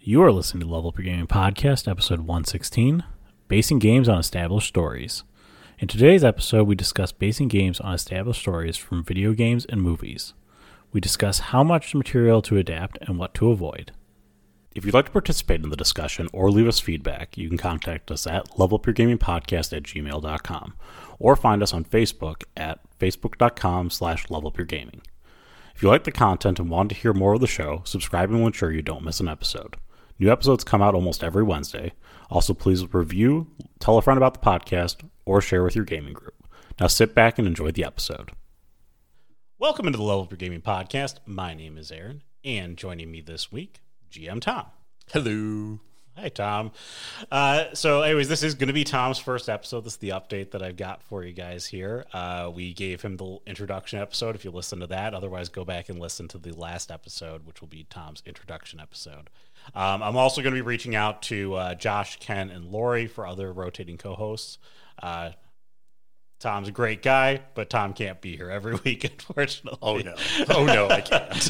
You are listening to Level Up Your Gaming Podcast, episode 116, Basing Games on Established Stories. In today's episode, we discuss basing games on established stories from video games and movies. We discuss how much material to adapt and what to avoid. If you'd like to participate in the discussion or leave us feedback, you can contact us at levelupyourgamingpodcast@gmail.com or find us on Facebook at facebook.com/levelupyourgaming. If you like the content and want to hear more of the show, subscribing will ensure you don't miss an episode. New episodes come out almost every Wednesday. Also, please review, tell a friend about the podcast, or share with your gaming group. Now sit back and enjoy the episode. Welcome into the Level Up Your Gaming Podcast. My name is Aaron, and joining me this week, GM Tom. Hello. Hi, Tom. Anyways, this is going to be Tom's first episode. This is the update that I've got for you guys here. We gave him the introduction episode, if you listen to that. Otherwise, go back and listen to the last episode, which will be Tom's introduction episode. I'm also going to be reaching out to Josh, Ken, and Lori for other rotating co-hosts. Tom's a great guy, but Tom can't be here every week, unfortunately. Oh no, I can't.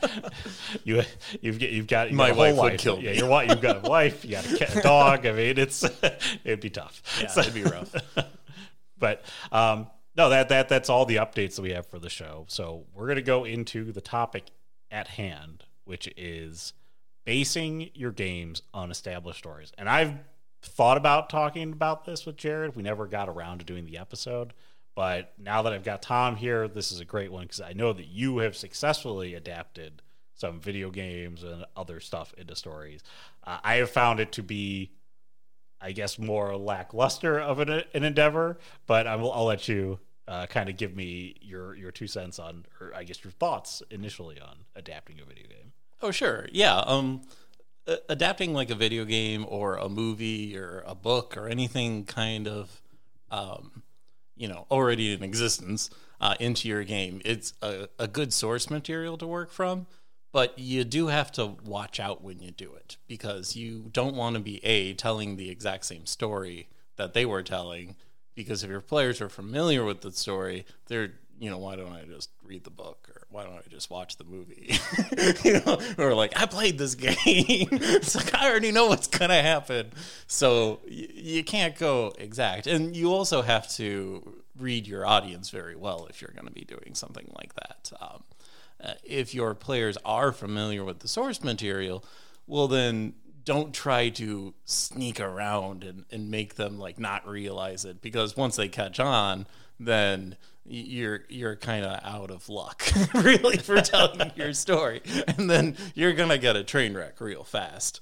You've got my whole wife life. would kill me. Yeah, you've got a wife, you got a dog. I mean, it'd be tough. Yeah, it'd be rough. But no, that's all the updates that we have for the show. So we're gonna go into the topic at hand, which is basing your games on established stories. And I've thought about talking about this with Jared. We never got around to doing the episode, but now that I've got Tom here, this is a great one because I know that you have successfully adapted some video games and other stuff into stories. I have found it to be, I guess, more lackluster of an endeavor, but I'll let you kind of give me your 2 cents on, or I guess your thoughts initially on adapting a video game. Oh, sure. Yeah. Adapting like a video game or a movie or a book or anything kind of, already in existence into your game, it's a good source material to work from, but you do have to watch out when you do it because you don't want to be telling the exact same story that they were telling, because if your players are familiar with the story, they're, why don't I just read the book, or why don't I just watch the movie? Or like, I played this game. It's like, I already know what's going to happen. So you can't go exact. And you also have to read your audience very well if you're going to be doing something like that. If your players are familiar with the source material, well, then don't try to sneak around and make them like not realize it, because once they catch on, then you're kind of out of luck really for telling your story, and then you're gonna get a train wreck real fast.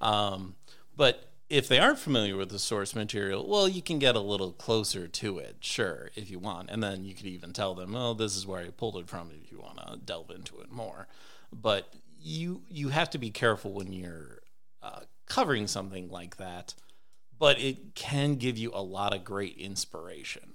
But if they aren't familiar with the source material, well, you can get a little closer to it, sure, if you want, and then you could even tell them, oh, this is where I pulled it from, if you want to delve into it more. But you have to be careful when you're covering something like that, but it can give you a lot of great inspiration.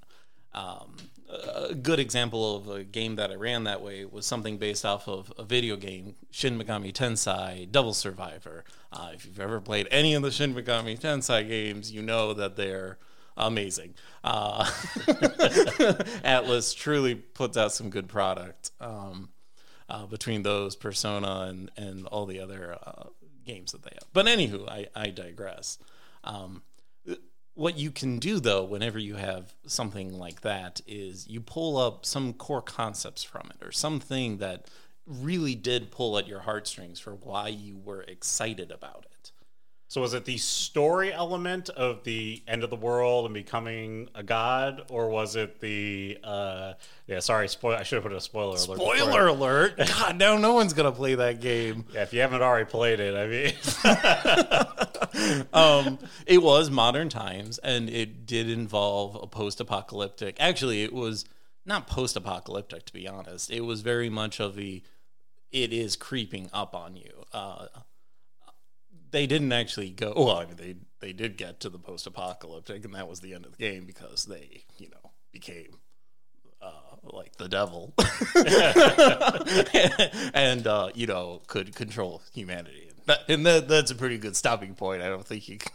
A good example of a game that I ran that way was something based off of a video game, Shin Megami Tensei Double Survivor. If you've ever played any of the Shin Megami Tensei games, you know that they're amazing. Atlas truly puts out some good product between those, Persona, and all the other games that they have. But anywho, I digress. What you can do, though, whenever you have something like that, is you pull up some core concepts from it, or something that really did pull at your heartstrings for why you were excited about it. So was it the story element of the end of the world and becoming a god, or was it the I should have put a spoiler alert. Spoiler alert! God, now no one's gonna play that game. Yeah, if you haven't already played it, I mean, it was modern times, and it did involve a post-apocalyptic. Actually, it was not post-apocalyptic, to be honest. It was very much of it is creeping up on you. They didn't actually go. Well, I mean, they did get to the post-apocalyptic, and that was the end of the game because they, became like the devil, and could control humanity and That's a pretty good stopping point. I don't think you can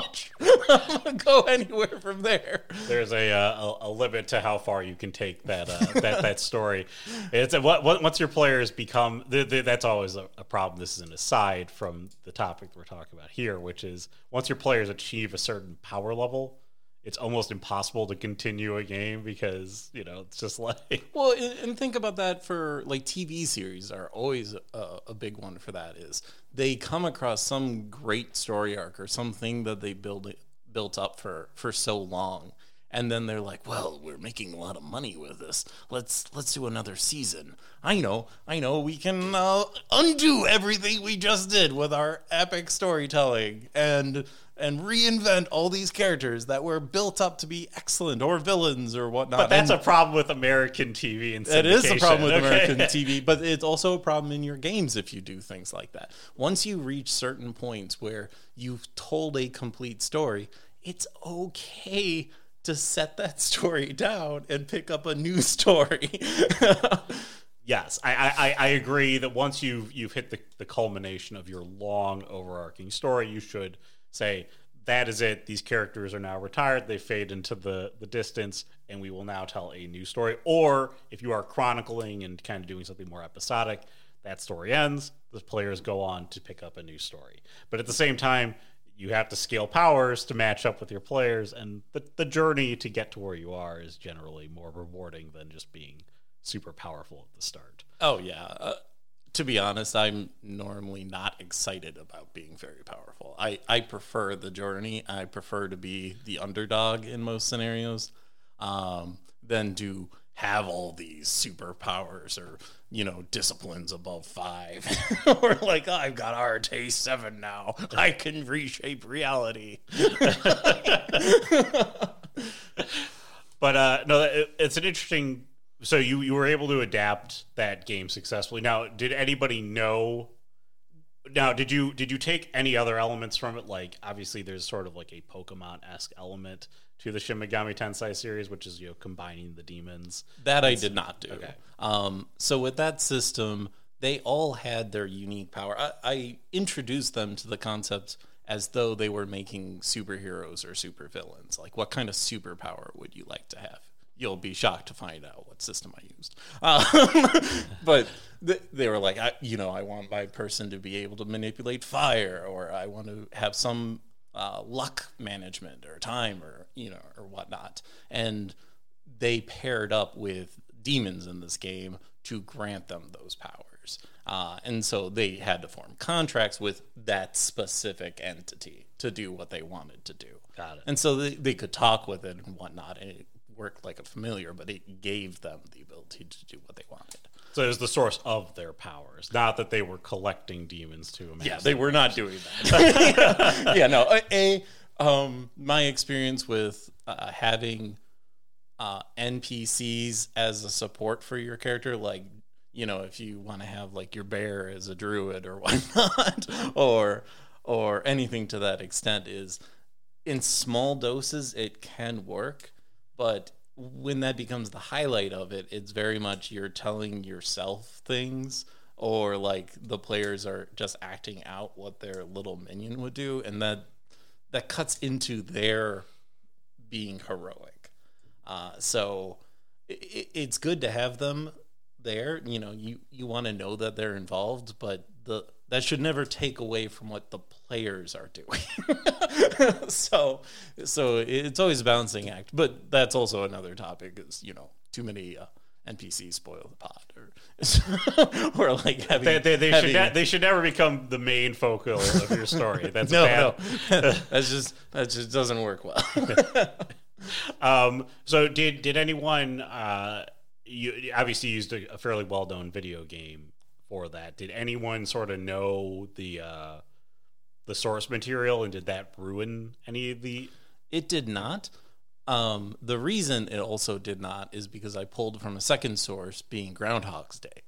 go anywhere from there. There's a limit to how far you can take that that story. It's once your players become that's always a problem. This is an aside from the topic we're talking about here, which is once your players achieve a certain power level, it's almost impossible to continue a game because it's just like well, and think about that for like TV series are always a big one for that is they come across some great story arc or something that they built up for so long, and then they're like, well, we're making a lot of money with this. Let's do another season. I know we can undo everything we just did with our epic storytelling and reinvent all these characters that were built up to be excellent or villains or whatnot. But that's a problem with American TV and syndication. It is a problem with American TV, but it's also a problem in your games if you do things like that. Once you reach certain points where you've told a complete story, it's okay to set that story down and pick up a new story. Yes, I agree that once you've hit the culmination of your long overarching story, you should say, that is it. These characters are now retired. They fade into the distance, and we will now tell a new story. Or if you are chronicling and kind of doing something more episodic, that story ends. The players go on to pick up a new story. But at the same time, you have to scale powers to match up with your players, and the journey to get to where you are is generally more rewarding than just being super powerful at the start. Oh, yeah. To be honest, I'm normally not excited about being very powerful. I prefer the journey. I prefer to be the underdog in most scenarios than to have all these superpowers or, disciplines above 5. Or like, oh, I've got Arte 7 now. I can reshape reality. But no, it's an interesting... So you were able to adapt that game successfully. Now, did anybody know? Now, did you take any other elements from it? Like, obviously, there's sort of like a Pokemon-esque element to the Shin Megami Tensei series, which is combining the demons. That I did not do. Okay. So with that system, they all had their unique power. I introduced them to the concept as though they were making superheroes or supervillains. Like, what kind of superpower would you like to have? You'll be shocked to find out what system I used. But they were like, I want my person to be able to manipulate fire, or I want to have some luck management or time or whatnot. And they paired up with demons in this game to grant them those powers. And so they had to form contracts with that specific entity to do what they wanted to do. Got it. And so they could talk with it and whatnot, and it worked like a familiar, but it gave them the ability to do what they wanted. So it was the source of their powers, not that they were collecting demons to amass. Yeah, they were not doing that. Yeah, no. My experience with having NPCs as a support for your character, like, if you want to have like your bear as a druid or whatnot, or anything to that extent, is in small doses it can work. But when that becomes the highlight of it, it's very much you're telling yourself things, or like the players are just acting out what their little minion would do, and that cuts into their being heroic. So it's good to have them there. You want to know that they're involved, but that should never take away from what the players are doing. So it's always a balancing act, but that's also another topic. Is too many NPCs spoil the pot, or like having, they should never become the main focal of your story. That's no, that just doesn't work well. So did anyone? You obviously used a fairly well-known video game for that. Did anyone sort of know the source material, and did that ruin any of the... It did not. The reason it also did not is because I pulled from a second source, being Groundhog's Day.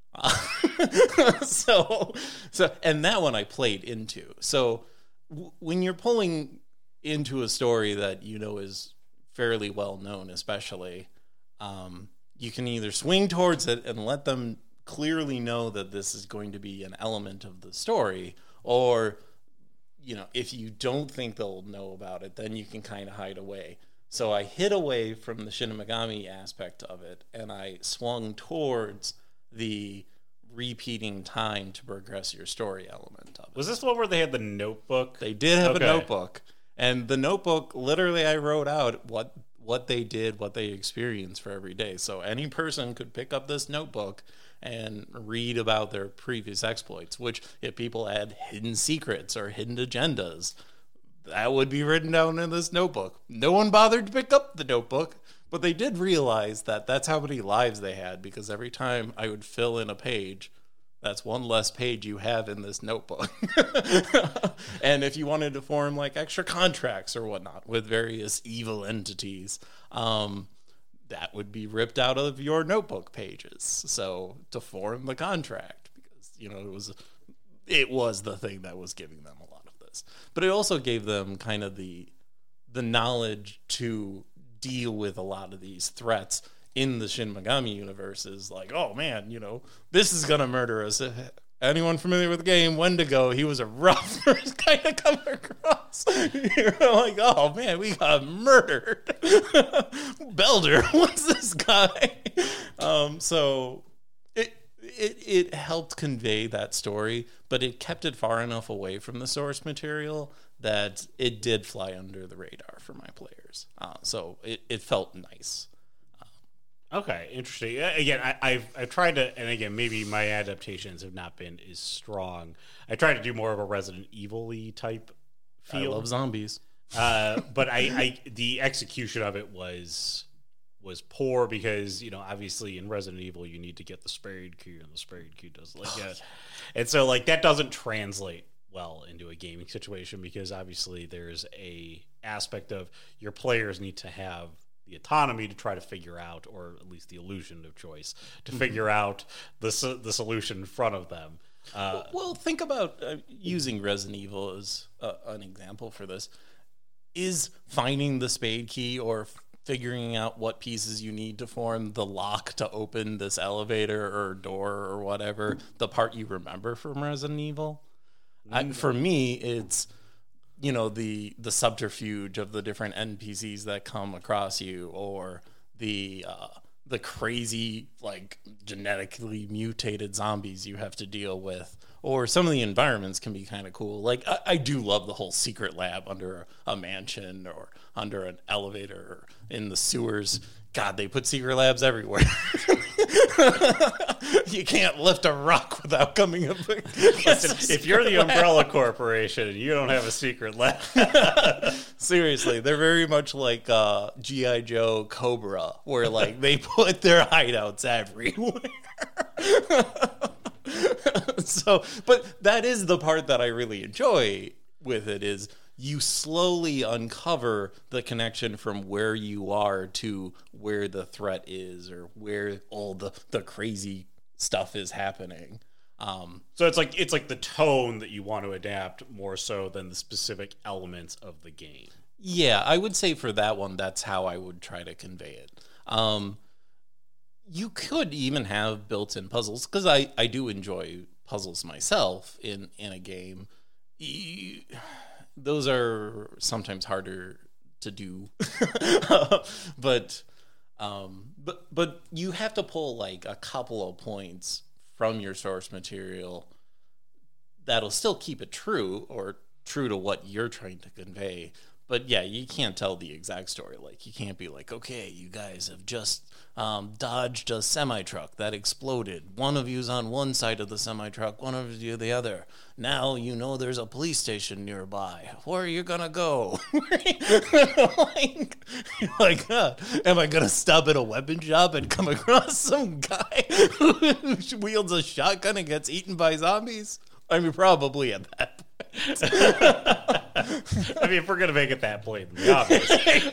So and that one I played into. So when you're pulling into a story that is fairly well known, especially, you can either swing towards it and let them clearly know that this is going to be an element of the story, Or, if you don't think they'll know about it, then you can kind of hide away. So I hid away from the Shin Megami aspect of it, and I swung towards the repeating time to progress your story element of it. Was this one where they had the notebook? They did have a notebook. And the notebook, literally, I wrote out what they did, what they experienced for every day. So any person could pick up this notebook and read about their previous exploits, which if people had hidden secrets or hidden agendas, that would be written down in this notebook. No one bothered to pick up the notebook, but they did realize that that's how many lives they had, because every time I would fill in a page, that's one less page you have in this notebook. And if you wanted to form like extra contracts or whatnot with various evil entities, that would be ripped out of your notebook pages. So to form the contract, because it was the thing that was giving them a lot of this. But it also gave them kind of the knowledge to deal with a lot of these threats in the Shin Megami universe. Is like, oh man, this is gonna murder us. Anyone familiar with the game Wendigo, he was a rough first guy to come across. You're like, oh man, we got murdered. Belder, what's this guy? So it helped convey that story, but it kept it far enough away from the source material that it did fly under the radar for my players. So it felt nice. Okay, interesting. Again, I've tried to, and again, maybe my adaptations have not been as strong. I tried to do more of a Resident Evil-y type feel. I love zombies. But the execution of it was poor because, obviously in Resident Evil you need to get the sprayed key, and the sprayed key does and so like that doesn't translate well into a gaming situation, because obviously there's a aspect of your players need to have the autonomy to try to figure out, or at least the illusion of choice, to figure out the solution in front of them. Well, think about using Resident Evil as an example for this. Is finding the spade key or figuring out what pieces you need to form the lock to open this elevator or door or whatever the part you remember from Resident Evil? For me, it's the subterfuge of the different NPCs that come across you, or the crazy like genetically mutated zombies you have to deal with, or some of the environments can be kind of cool. Like I do love the whole secret lab under a mansion or under an elevator or in the sewers. God, they put secret labs everywhere. You can't lift a rock without coming up. Listen, if you're the Umbrella Corporation and you don't have a secret lab. Seriously, they're very much like G.I. Joe Cobra, where like they put their hideouts everywhere. But that is the part that I really enjoy with it, is you slowly uncover the connection from where you are to where the threat is, or where all the crazy stuff is happening. So it's like the tone that you want to adapt more so than the specific elements of the game. Yeah, I would say for that one, that's how I would try to convey it. You could even have built-in puzzles, because I do enjoy puzzles myself in a game. Those are sometimes harder to do, but you have to pull like a couple of points from your source material that'll still keep it true, or true to what you're trying to convey. But yeah, you can't tell the exact story. Like, you can't be like, okay, you guys have just dodged a semi-truck that exploded. One of you's on one side of the semi-truck, one of you the other. Now you know there's a police station nearby. Where are you gonna go? like, am I gonna stop at a weapon shop and come across some guy who wields a shotgun and gets eaten by zombies? I mean, probably at that point. I mean, if we're going to make it that blatantly obvious.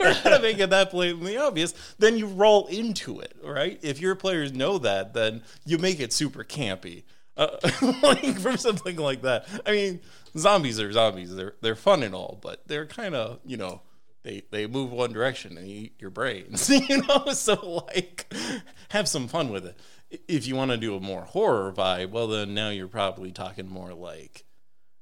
Then you roll into it, right? If your players know that, then you make it super campy. Like, for something like that. I mean, zombies are zombies. They're fun and all, but they're kind of, they move one direction and eat your brains, So, like, have some fun with it. If you want to do a more horror vibe, well, then now you're probably talking more like,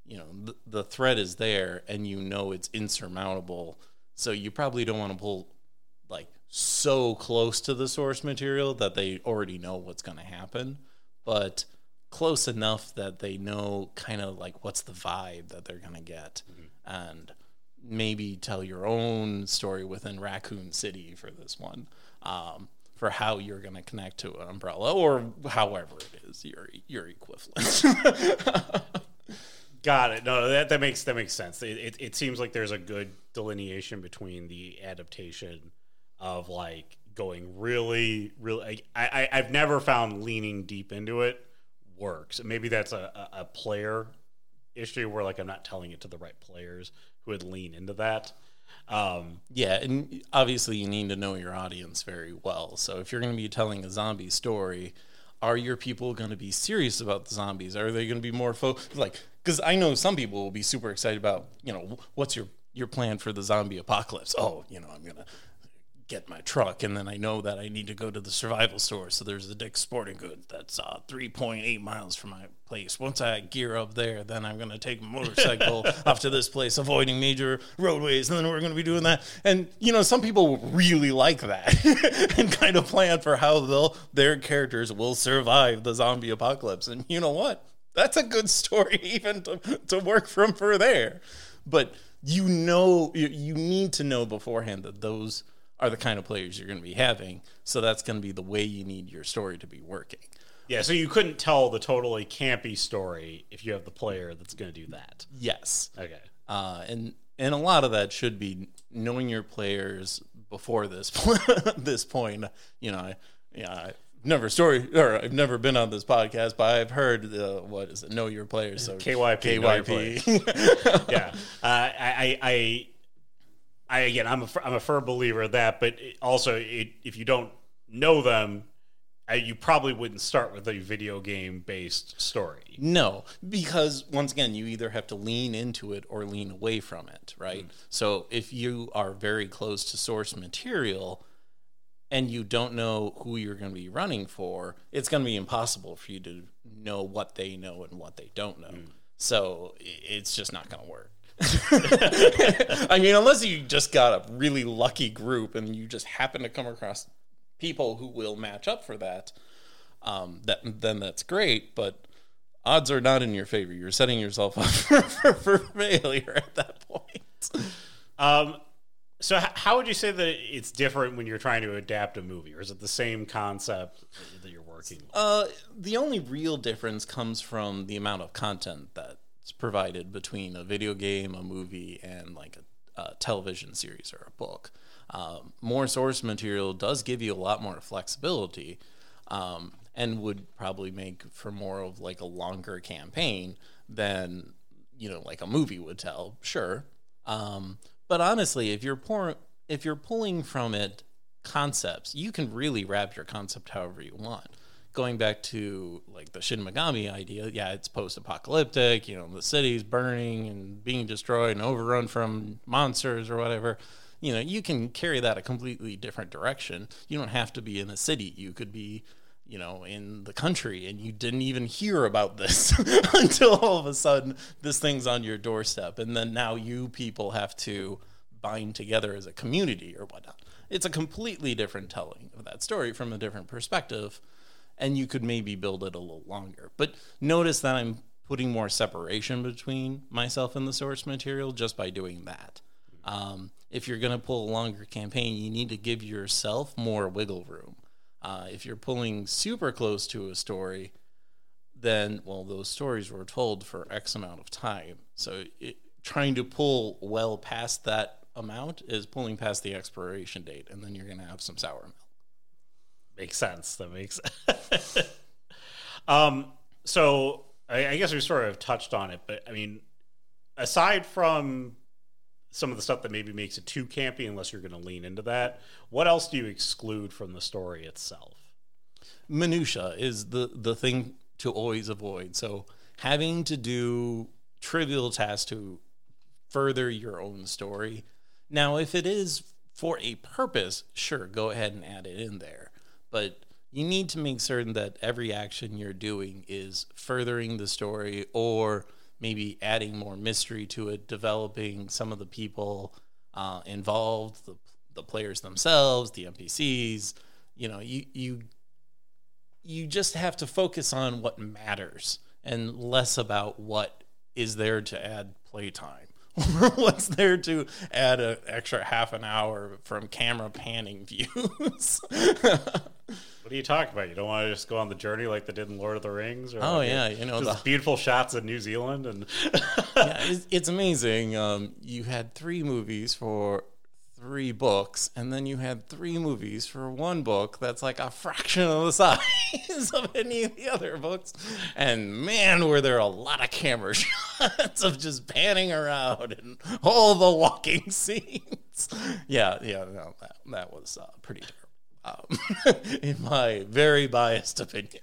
the threat is there and it's insurmountable. So you probably don't want to pull like so close to the source material that they already know what's going to happen, but close enough that they know kind of like what's the vibe that they're going to get. And maybe tell your own story within Raccoon City for this one, for how you're going to connect to an umbrella, or however it is your equivalent. Got it. No, that makes sense. It seems like there's a good delineation between the adaptation of like going really, really. I've never found leaning deep into it works. Maybe that's a player issue where like I'm not telling it to the right players who would lean into that. Yeah, and obviously you need to know your audience very well. So if you're going to be telling a zombie story, are your people going to be serious about the zombies? Are they going to be more because I know some people will be super excited about, what's your plan for the zombie apocalypse? Oh, I'm going to get my truck, and then I know that I need to go to the survival store. So there's the Dick's Sporting Goods that's 3.8 miles from my place. Once I gear up there, then I'm going to take a motorcycle off to this place, avoiding major roadways, and then we're going to be doing that. And, some people really like that and kind of plan for how their characters will survive the zombie apocalypse. And you know what? That's a good story even to work from for there. But you need to know beforehand that those are the kind of players you're going to be having. So that's going to be the way you need your story to be working. Yeah, so you couldn't tell the totally campy story if you have the player that's going to do that. Yes. Okay. And a lot of that should be knowing your players before this this point. I've never been on this podcast, but I've heard what is it? Know your players. So KYP. Yeah. I'm a firm believer of that, but also if you don't know them, you probably wouldn't start with a video game based story. No, because once again, you either have to lean into it or lean away from it, right? So if you are very close to source material and you don't know who you're going to be running for, it's going to be impossible for you to know what they know and what they don't know. So it's just not going to work. I mean, unless you just got a really lucky group and you just happen to come across people who will match up for that, then that's great. But odds are not in your favor. You're setting yourself up for failure at that point. So how would you say that it's different when you're trying to adapt a movie, or is it the same concept that you're working with? The only real difference comes from the amount of content that's provided between a video game, a movie, and like a television series or a book. More source material does give you a lot more flexibility, and would probably make for more of like a longer campaign than like a movie would tell. Sure. But honestly, if you're pulling from it concepts, you can really wrap your concept however you want. Going back to like the Shin Megami idea, yeah, it's post-apocalyptic, the city's burning and being destroyed and overrun from monsters or whatever. You can carry that a completely different direction. You don't have to be in a city. You could be, in the country, and you didn't even hear about this until all of a sudden this thing's on your doorstep. And then now you people have to bind together as a community or whatnot. It's a completely different telling of that story from a different perspective. And you could maybe build it a little longer. But notice that I'm putting more separation between myself and the source material just by doing that. If you're going to pull a longer campaign, you need to give yourself more wiggle room. If you're pulling super close to a story, then, those stories were told for X amount of time. So trying to pull well past that amount is pulling past the expiration date, and then you're going to have some sour milk. Makes sense. That makes sense. So I guess we sort of touched on it, but I mean, aside from some of the stuff that maybe makes it too campy, unless you're going to lean into that, what else do you exclude from the story itself? Minutia is the thing to always avoid. So having to do trivial tasks to further your own story. Now, if it is for a purpose, sure, go ahead and add it in there. But you need to make certain that every action you're doing is furthering the story or maybe adding more mystery to it, developing some of the people involved, the players themselves, the NPCs. You just have to focus on what matters and less about what is there to add playtime. What's there to add an extra half an hour from camera panning views? What are you talking about? You don't want to just go on the journey like they did in Lord of the Rings? Or the beautiful shots of New Zealand. And it's amazing. You had 3 movies for 3 books, and then you had 3 movies for 1 book that's like a fraction of the size of any of the other books. And man, were there a lot of camera shots of just panning around and all the walking scenes. That was pretty terrible, in my very biased opinion.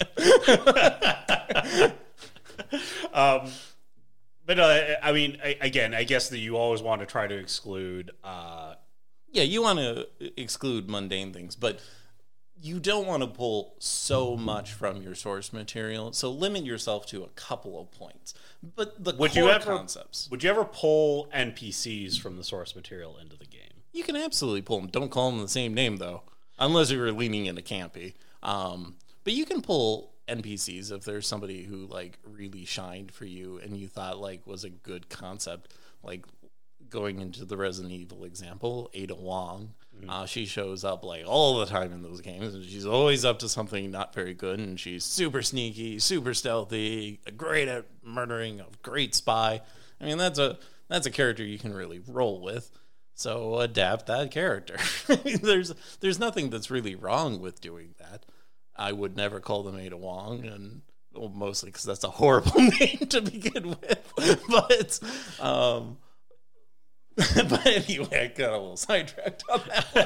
But I mean, again, I guess that you always want to try to exclude. You want to exclude mundane things, but you don't want to pull so much from your source material. So limit yourself to a couple of points. But the core concepts. Would you ever pull NPCs from the source material into the game? You can absolutely pull them. Don't call them the same name, though, unless you were leaning into campy. But you can pull NPCs if there's somebody who like really shined for you and you thought like was a good concept, like going into the Resident Evil example, Ada Wong. She shows up like all the time in those games, and she's always up to something not very good, and she's super sneaky, super stealthy, great at murdering, a great spy. I mean, that's a character you can really roll with. So adapt that character. There's nothing that's really wrong with doing that. I would never call them Ada Wong, and mostly because that's a horrible name to begin with. But anyway, I got a little sidetracked on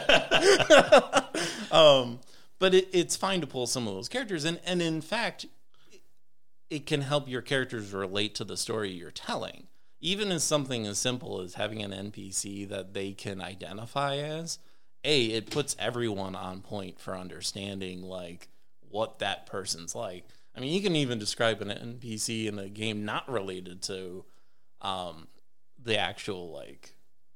that one. But it's fine to pull some of those characters, and in fact, it can help your characters relate to the story you're telling. Even as something as simple as having an NPC that they can identify as, it puts everyone on point for understanding like what that person's like. I mean, you can even describe an NPC in a game not related to the actual like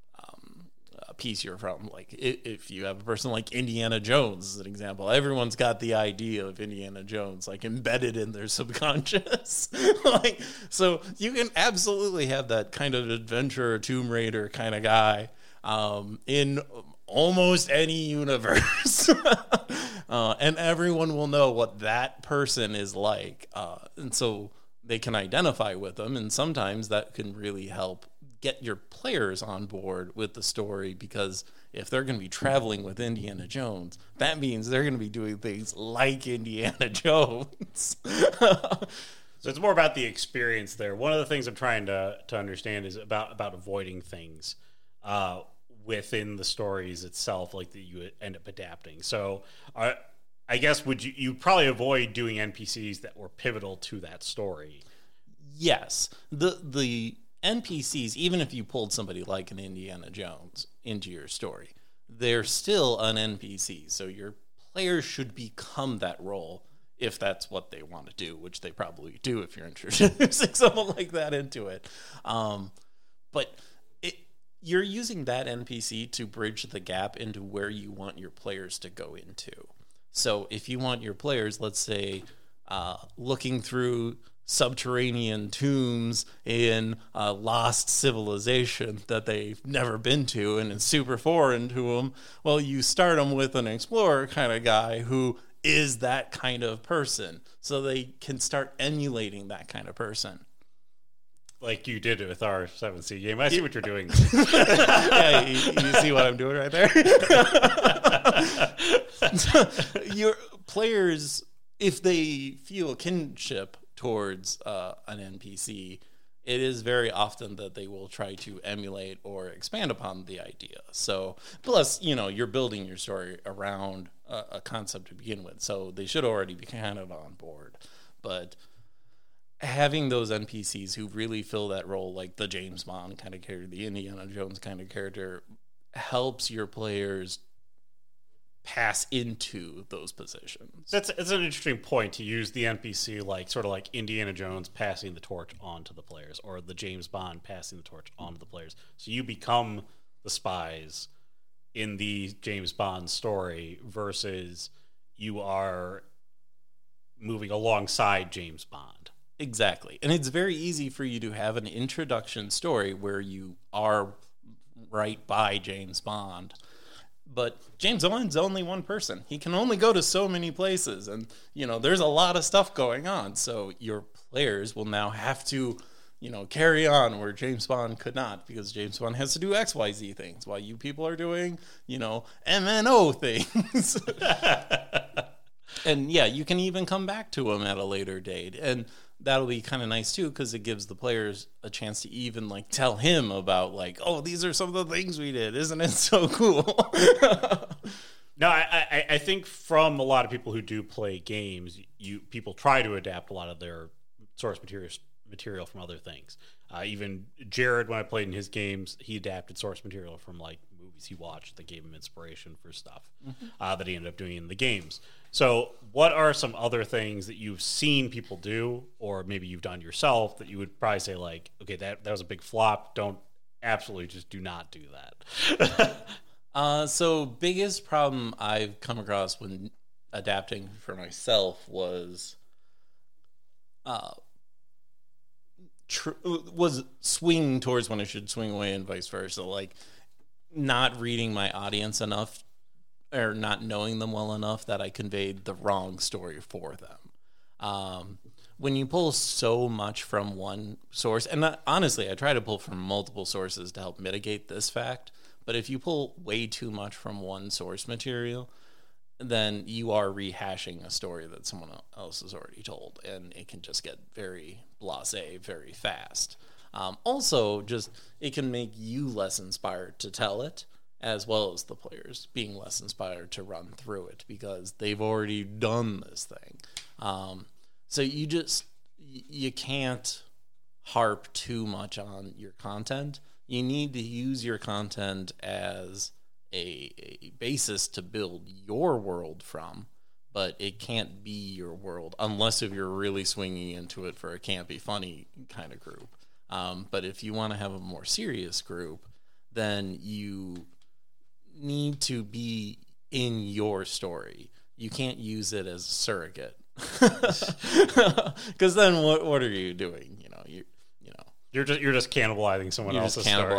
piece you're from. Like if you have a person like Indiana Jones as an example, everyone's got the idea of Indiana Jones like embedded in their subconscious. Like, so you can absolutely have that kind of adventurer, Tomb Raider kind of guy in almost any universe. And everyone will know what that person is like, and so they can identify with them, and sometimes that can really help get your players on board with the story, because if they're going to be traveling with Indiana Jones, that means they're going to be doing things like Indiana Jones. So it's more about the experience there. One of the things I'm trying to understand is about avoiding things within the stories itself, like that you end up adapting. So I guess you'd probably avoid doing NPCs that were pivotal to that story. Yes. The NPCs, even if you pulled somebody like an Indiana Jones into your story, they're still an NPC. So your players should become that role if that's what they want to do, which they probably do if you're introducing someone like that into it. But you're using that NPC to bridge the gap into where you want your players to go into. So if you want your players, let's say, looking through subterranean tombs in a lost civilization that they've never been to and it's super foreign to them, well, you start them with an explorer kind of guy who is that kind of person, so they can start emulating that kind of person. Like you did it with our 7th game. I see what you're doing. Yeah, you see what I'm doing right there? Your players, if they feel a kinship towards an NPC, it is very often that they will try to emulate or expand upon the idea. So, plus, you're building your story around a concept to begin with, so they should already be kind of on board. But having those NPCs who really fill that role, like the James Bond kind of character, the Indiana Jones kind of character, helps your players pass into those positions. It's an interesting point to use the NPC like sort of like Indiana Jones passing the torch onto the players, or the James Bond passing the torch onto the players. So you become the spies in the James Bond story versus you are moving alongside James Bond. Exactly. And it's very easy for you to have an introduction story where you are right by James Bond. But James Bond's only one person. He can only go to so many places. And, there's a lot of stuff going on. So your players will now have to, carry on where James Bond could not, because James Bond has to do XYZ things while you people are doing, MNO things. And yeah, you can even come back to him at a later date. And that'll be kind of nice too, because it gives the players a chance to even like tell him about like, oh, these are some of the things we did. Isn't it so cool? No, I think from a lot of people who do play games, people try to adapt a lot of their source material from other things. Even Jared, when I played in his games, he adapted source material from like movies he watched that gave him inspiration for stuff that he ended up doing in the games. So what are some other things that you've seen people do, or maybe you've done yourself, that you would probably say like, okay, that was a big flop. Just do not do that. So biggest problem I've come across when adapting for myself was swinging towards when I should swing away and vice versa. Like not reading my audience enough, or not knowing them well enough that I conveyed the wrong story for them. When you pull so much from one source, and honestly, I try to pull from multiple sources to help mitigate this fact, but if you pull way too much from one source material, then you are rehashing a story that someone else has already told, and it can just get very blasé very fast. Also, just it can make you less inspired to tell it, as well as the players being less inspired to run through it because they've already done this thing. So you can't harp too much on your content. You need to use your content as a basis to build your world from, but it can't be your world unless if you're really swinging into it for a campy, funny kind of group. But if you want to have a more serious group, then you need to be in your story. You can't use it as a surrogate, because then what are you doing? You're just cannibalizing someone else's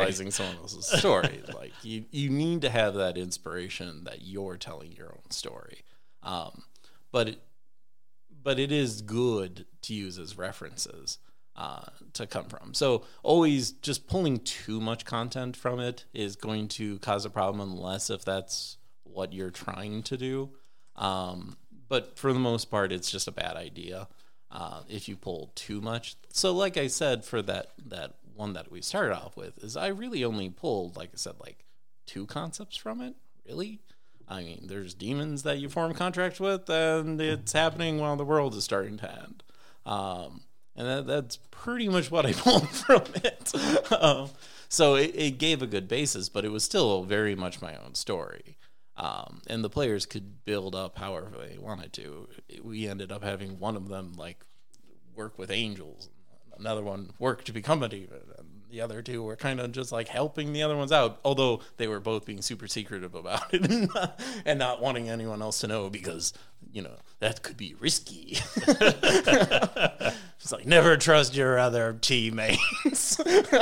story. Like you need to have that inspiration that you're telling your own story. But it is good to use as references to come from. So always just pulling too much content from it is going to cause a problem, unless if that's what you're trying to do. But for the most part, it's just a bad idea if you pull too much. So like I said, for that one that we started off with, is I really only pulled, like I said, like 2 concepts from it, really. I mean, there's demons that you form contracts with, and it's happening while the world is starting to end. And that's pretty much what I pulled from it. So it gave a good basis, but it was still very much my own story. And the players could build up however they wanted to. We ended up having one of them like work with angels, another one work to become a demon, and the other 2 were kind of just like helping the other ones out, although they were both being super secretive about it and not wanting anyone else to know, because that could be risky. It's like, never trust your other teammates.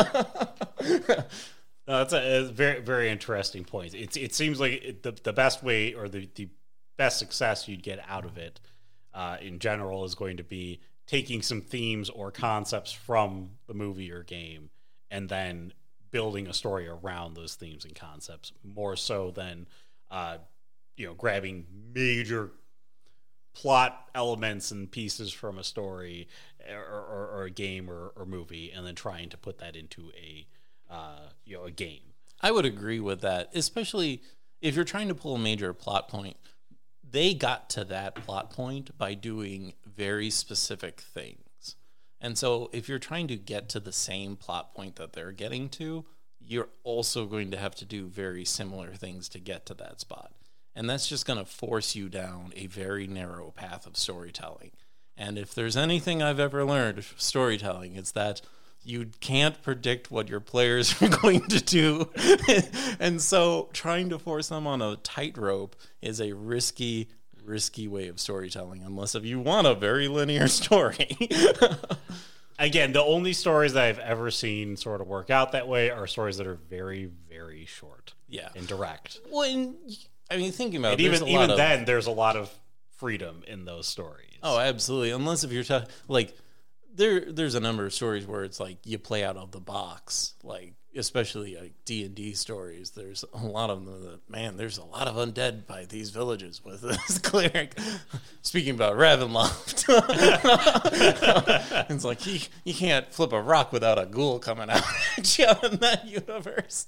No, that's a very, very interesting point. It seems like the best way, or the best success you'd get out of it in general, is going to be taking some themes or concepts from the movie or game and then building a story around those themes and concepts, more so than grabbing major plot elements and pieces from a story or a game or movie and then trying to put that into a game. I would agree with that, especially if you're trying to pull a major plot point. They got to that plot point by doing very specific things. And so if you're trying to get to the same plot point that they're getting to, you're also going to have to do very similar things to get to that spot. And that's just going to force you down a very narrow path of storytelling. And if there's anything I've ever learned of storytelling, it's that you can't predict what your players are going to do. And so trying to force them on a tightrope is a risky way of storytelling, unless if you want a very linear story. Again, the only stories that I've ever seen sort of work out that way are stories that are very, very short. Yeah. And direct. Well, I mean, thinking about it, even then, there's a lot of freedom in those stories. Oh, absolutely. Unless if you're like, there's a number of stories where it's like you play out of the box, like especially like D&D stories. There's a lot of them that, man, there's a lot of undead by these villages with this cleric. Speaking about Ravenloft, it's like you can't flip a rock without a ghoul coming out at you in that universe.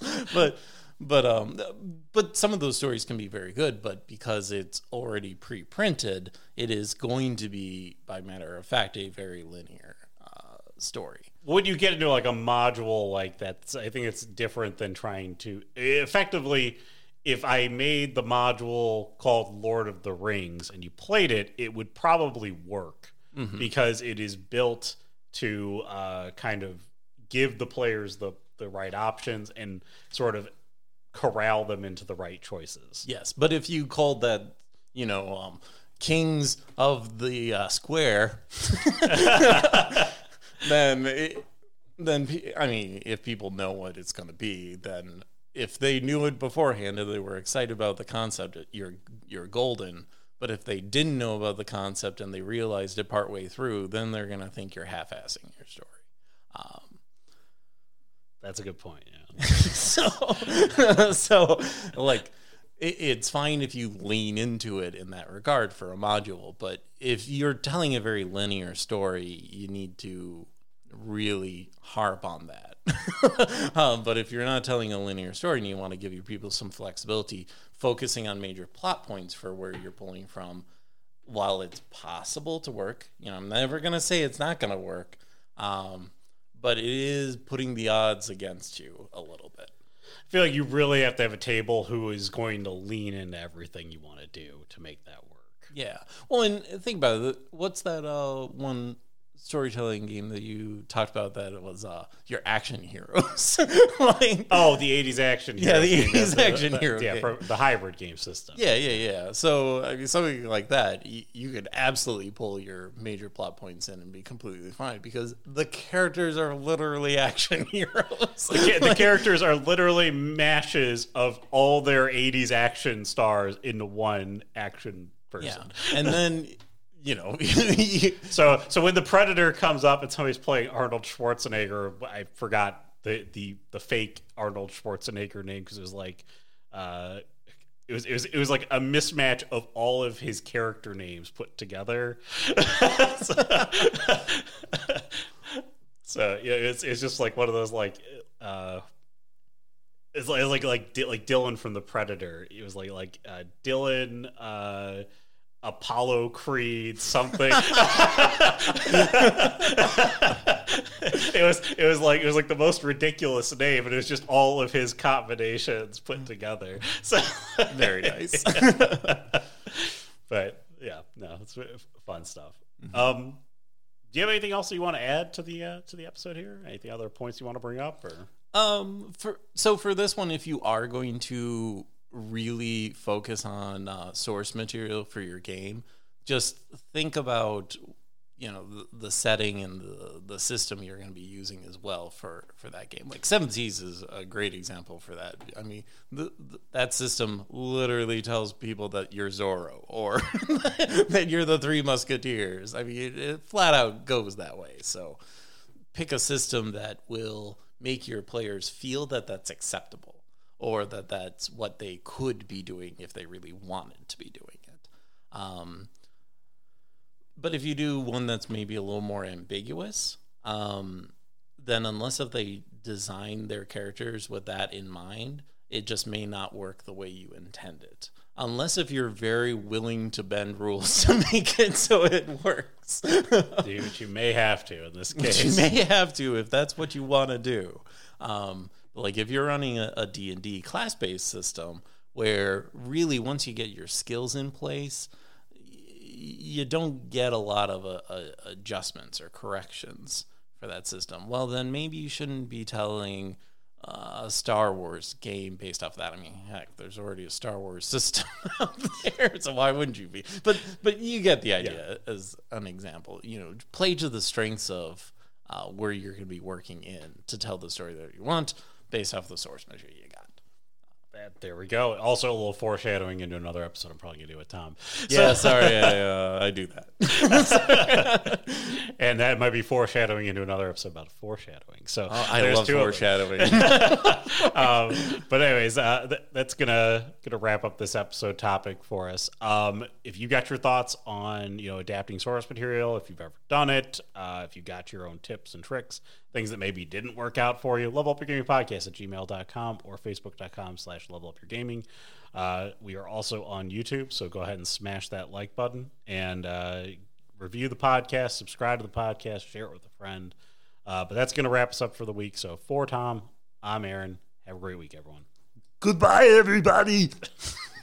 But some of those stories can be very good, but because it's already pre-printed, it is going to be, by matter of fact, a very linear story. When you get into like a module like that, I think it's different than trying to effectively. If I made the module called Lord of the Rings and you played it, it would probably work because it is built to kind of give the players the right options and sort of corral them into the right choices. Yes, but if you called that, Kings of the Square, then I mean, if people know what it's going to be, then if they knew it beforehand and they were excited about the concept, you're golden. But if they didn't know about the concept and they realized it partway through, then they're going to think you're half-assing your story. That's a good point. Yeah. so like it's fine if you lean into it in that regard for a module, but if you're telling a very linear story, you need to really harp on that. But if you're not telling a linear story and you want to give your people some flexibility, focusing on major plot points for where you're pulling from, while it's possible to work, I'm never going to say it's not going to work, but it is putting the odds against you a little bit. I feel like you really have to have a table who is going to lean into everything you want to do to make that work. Yeah. Well, and think about it. What's that one storytelling game that you talked about that it was your action heroes? Like, the 80s action heroes. Yeah, the 80s action hero. Yeah, for the hybrid game system. Yeah. So, I mean, something like that, you could absolutely pull your major plot points in and be completely fine because the characters are literally action heroes. The characters are literally mashes of all their 80s action stars into one action person. Yeah. And then... So when the Predator comes up and somebody's playing Arnold Schwarzenegger, I forgot the fake Arnold Schwarzenegger name because it was like it was like a mismatch of all of his character names put together. So yeah, it's just like one of those like it's like Dylan from the Predator. It was like Dylan. Apollo Creed something. It was like the most ridiculous name, and it was just all of his combinations put together. So very nice. But yeah, no, it's fun stuff. Do you have anything else that you want to add to the episode here? Anything other points you want to bring up? Or for this one, if you are going to really focus on source material for your game, just think about the setting and the system you're going to be using as well for that game. Like Seven Seas is a great example for that. I mean, that system literally tells people that you're Zorro or that you're the Three Musketeers. I mean, it flat out goes that way. So pick a system that will make your players feel that that's acceptable, or that that's what they could be doing if they really wanted to be doing it. But if you do one that's maybe a little more ambiguous, then unless if they design their characters with that in mind, it just may not work the way you intend it. Unless if you're very willing to bend rules to make it so it works. Which you may have to in this case. You may have to if that's what you want to do. Like if you're running a D&D class-based system, where really once you get your skills in place, you don't get a lot of adjustments or corrections for that system. Well, then maybe you shouldn't be telling a Star Wars game based off of that. I mean, heck, there's already a Star Wars system out there, so why wouldn't you be? But you get the idea as an example. Play to the strengths of where you're going to be working in to tell the story that you want based off the source material you got. There we go. Also, a little foreshadowing into another episode I'm probably going to do with Tom. Yeah, sorry, I do that. And that might be foreshadowing into another episode about foreshadowing. So I love foreshadowing. But anyways, that's gonna wrap up this episode topic for us. If you got your thoughts on adapting source material, if you've ever done it, if you got your own tips and tricks, things that maybe didn't work out for you, levelupyourgaming@gmail.com or facebook.com/levelupyourgaming. We are also on YouTube, so go ahead and smash that like button and review the podcast, subscribe to the podcast, share it with a friend. But that's going to wrap us up for the week. So for Tom, I'm Aaron. Have a great week, everyone. Goodbye, everybody.